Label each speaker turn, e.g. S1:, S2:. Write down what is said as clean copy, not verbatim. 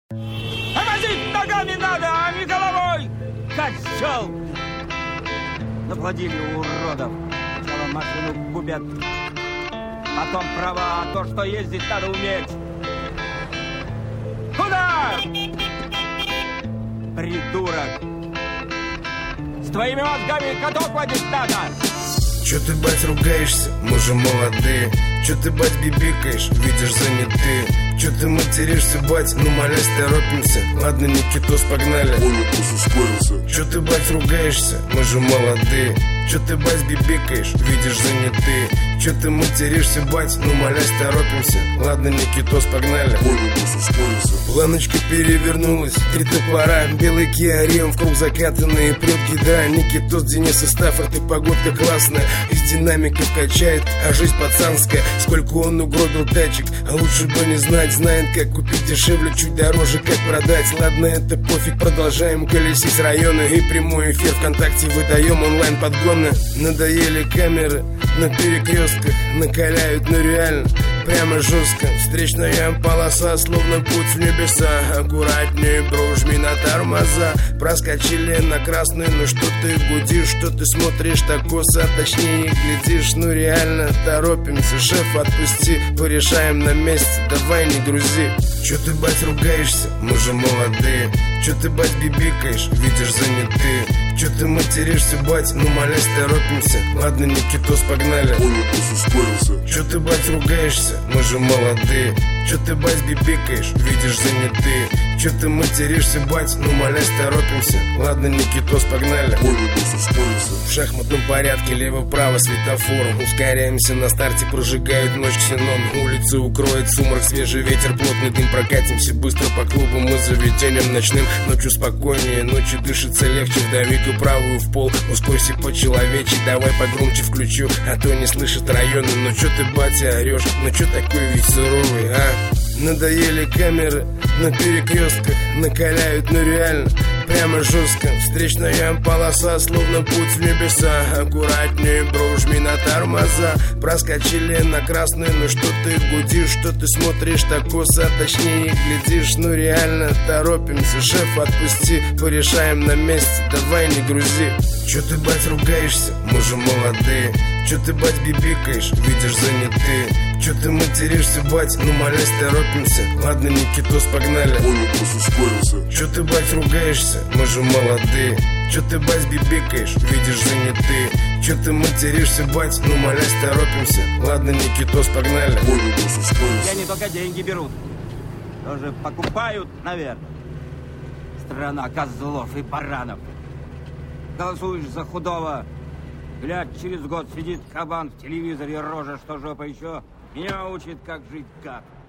S1: Тормозить ногами надо, а не головой! Козел! Наплодили уродов. Сначала машину губят, потом права, а то, что ездить надо уметь. Куда? Придурок! С твоими мозгами каток водить надо!
S2: Чё ты, бать, ругаешься? Мы же молодые. Чё ты, бать, бибикаешь? Видишь, занятые. Чё ты материшься, бать? Ну, молясь, торопимся. Ладно, Никитос, погнали.
S3: Понял, пусть ускорился.
S2: Чё ты, бать, ругаешься? Мы же молодые. Чё ты, бать, бибикаешь? Видишь, занятые. Чё ты материшься, бать? Ну, молясь, торопимся. Ладно, Никитос, погнали.
S3: Понял, пусть ускорился.
S2: Планочка перевернулась, 3 топора, белый Kia Rio, в круг закатанные плетки, да, Никитос, Денис и Стаффорд, и погодка классная, из динамиков качает, а жизнь пацанская, сколько он угробил тачек, а лучше бы не знать, знает, как купить дешевле, чуть дороже, как продать, ладно, это пофиг, продолжаем колесить районы, и прямой эфир ВКонтакте выдаем онлайн подгоны, надоели камеры на перекрестках, накаляют, но реально, прямо жестко, встречная полоса, словно путь в небеса. Аккуратнее, бро, жми на тормоза. Проскочили на красный, ну что ты гудишь, что ты смотришь так косо, точнее глядишь. Ну реально торопимся, шеф, отпусти, порешаем на месте, давай не грузи. Чё ты, бать, ругаешься? Мы же молодые. Чё ты, бать, бибикаешь? Видишь, занятые. Чё ты материшься, бать? Ну, молясь, торопимся. Ладно, Никитос, погнали.
S3: Понял, пусть ускорился.
S2: Чё ты, бать, ругаешься? Мы же молодые. Чё ты, бать, бибикаешь? Видишь, занятые. Чё ты материшься, бать? Ну, молясь, торопимся. Ладно, Никитос, погнали.
S3: Понял, пусть ускорился.
S2: В шахматном порядке лево-право светофор. Ускоряемся на старте, прожигают ночь ксенон. Улицы укроет сумрак, свежий ветер, плотный дым. Прокатимся быстро по клубу, мы заведением ночным. Ночью спокойнее, ночью дышится легче. Вдавить правую в пол, ускорься по-человечи. Давай погромче включу, а то не слышит районы. Ну чё ты, батя, орёшь? Ну чё такой весь суровый, а? Надоели камеры на перекрестках, накаляют, но реально, прямо жестко. Встречная полоса, словно путь в небеса. Аккуратнее, бро, жми на тормоза. Проскочили на красный, ну что ты гудишь, что ты смотришь так косо, точнее глядишь. Ну реально торопимся, шеф, отпусти, порешаем на месте, давай не грузи. Чё ты, бать, ругаешься? Мы же молодые. Чё ты, бать, бибикаешь? Видишь, занятые. Чё ты материшься, бать? Ну, молясь, торопимся. Ладно, Никитос, погнали.
S3: Понял, пусть ускорился.
S2: Чё ты, бать, ругаешься? Мы же молодые. Чё ты, бать, бибикаешь? Видишь, занятые. Чё ты материшься, бать? Ну, молясь, торопимся. Ладно, Никитос, погнали.
S3: Понял, пусть ускорился.
S1: Я не только деньги берут, тоже покупают, наверное. Страна козлов и баранов. Голосуешь за худого, глядь, через год сидит кабан в телевизоре, рожа, что жопа еще. Меня учит, как жить, как.